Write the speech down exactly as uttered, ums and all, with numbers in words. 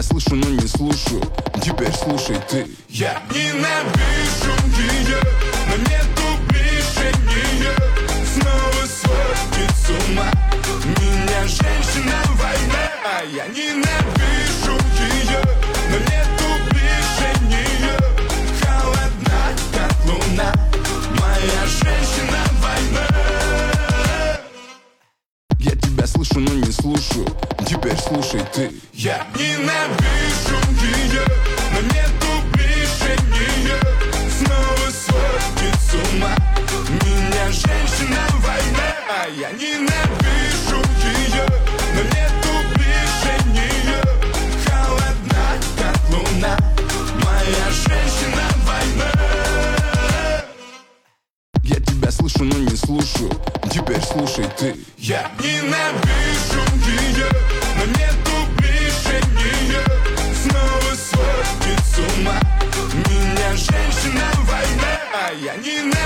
слышу, но не слушаю. Теперь слушай ты. Я ненавижу ее, но нету ближе нее. Снова сводит с ума меня женщина война. А я ненавижу ее, но нету ближе нее. Холодна, как луна, моя женщина война. Я тебя слышу, но не слушаю. Теперь слушай ты. Я ненавижу ее, но нету ближе нее. Снова сводит с ума меня женщина война. А я ненавижу ее, но нету ближе нее. Холодна, как луна, моя женщина война. Я тебя слышу, но не слушаю. Теперь слушай ты. Я ненавижу ее, но нету ближе нее. Снова сводит с ума меня женщина война. А я ненавижу